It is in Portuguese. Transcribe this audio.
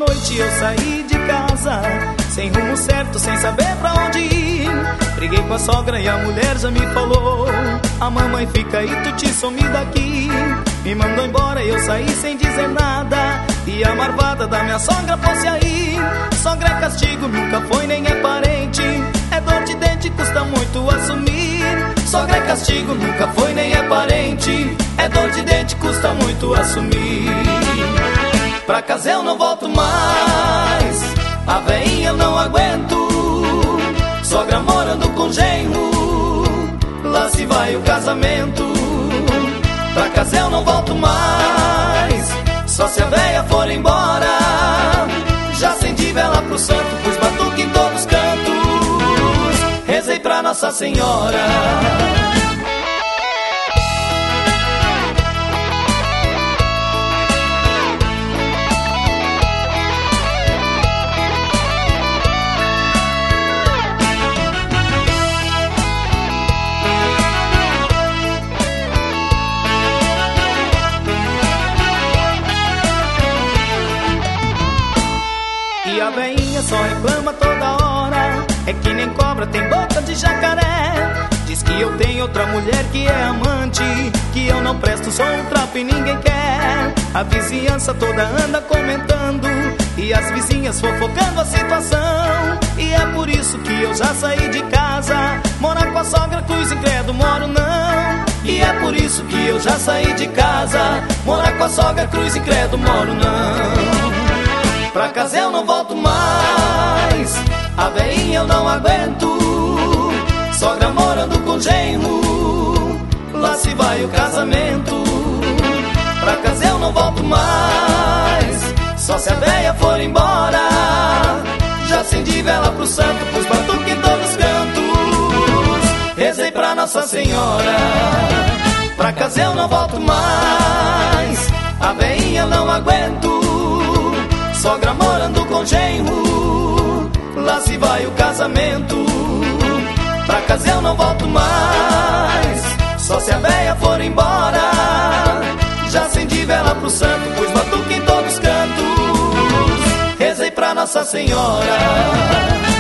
noite eu saí de casa, sem rumo certo, sem saber pra onde ir. Briguei com a sogra e a mulher já me falou: a mamãe fica aí, tu te some daqui. Me mandou embora e eu saí sem dizer nada, e a marvada da minha sogra fosse aí. Sogra é castigo, nunca foi nem é parente, é dor de dente, custa muito assumir. Sogra é castigo, nunca foi nem é parente, é dor de dente, custa muito assumir. Pra casa eu não volto mais, a veinha eu não aguento. Sogra morando com genro, lá se vai o casamento. Pra casa eu não volto mais, só se a veia for embora. Já acendi vela pro santo, pus batuque em todos os cantos, rezei pra Nossa Senhora. E a veinha só reclama toda hora, é que nem cobra tem boca de jacaré. Diz que eu tenho outra mulher que é amante, que eu não presto, sou um trapo e ninguém quer. A vizinhança toda anda comentando, e as vizinhas fofocando a situação. E é por isso que eu já saí de casa, morar com a sogra, cruz e credo, moro não. E é por isso que eu já saí de casa, morar com a sogra, cruz e credo, moro não. Pra casa eu não volto mais, a veinha eu não aguento. Sogra morando com genro, lá se vai o casamento. Pra casa eu não volto mais, só se a veia for embora. Já acendi vela pro santo, pus batuque em todos os cantos, rezei pra Nossa Senhora. Pra casa eu não volto mais, a veinha eu não aguento. Sogra morando com genro, lá se vai o casamento. Pra casa eu não volto mais, só se a veia for embora. Já acendi vela pro santo, pus batuque em todos os cantos, rezei pra Nossa Senhora.